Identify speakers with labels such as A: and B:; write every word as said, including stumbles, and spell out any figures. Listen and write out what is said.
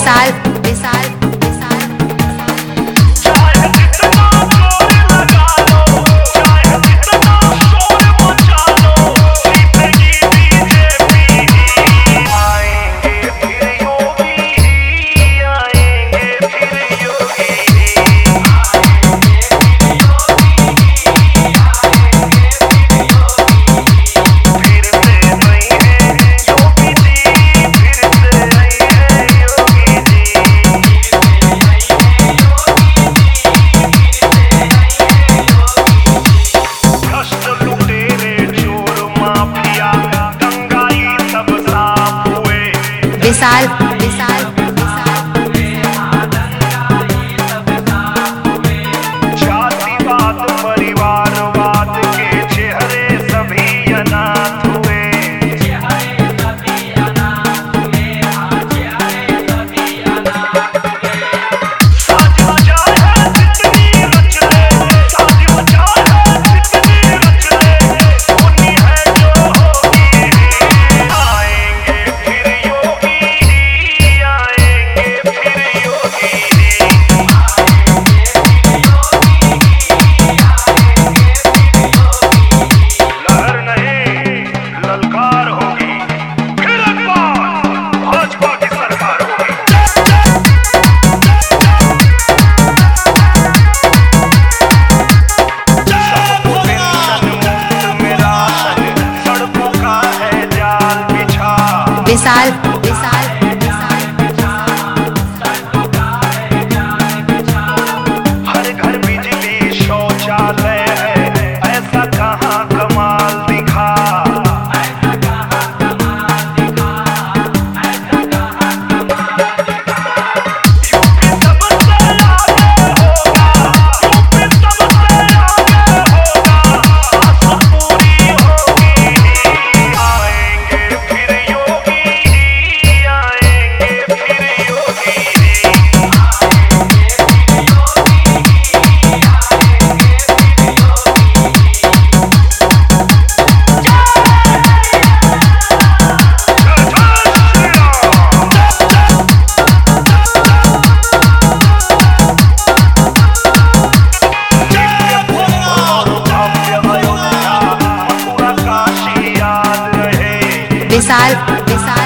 A: विशाल विशाल विशाल विशाल
B: जातिवाद परिवारवाद के चेहरे सभी अनाथ हुए। साज बजा है जितनी रच ले, साज बजा है जितनी रच ले, होनी है जो होगी। आएंगे फिर योगी, आएंगे फिर योगी। लहर नहीं ललकार होगी, फिर एक बार भाजपा की सरकार होगी। सबको पेंशन मुफ्त में राशन, सड़कों का है जाल बिछा।
A: विशाल विशाल
B: हर घर बिजली शौचालय है, ऐसा कहाँ कमाल दिखा। यूपी सबसे आगे होगा, यूपी सबसे आगे होगा, आशा पूरी होगी। आएंगे फिर योगी, आएंगे फिर योगी।
A: विशाल विशाल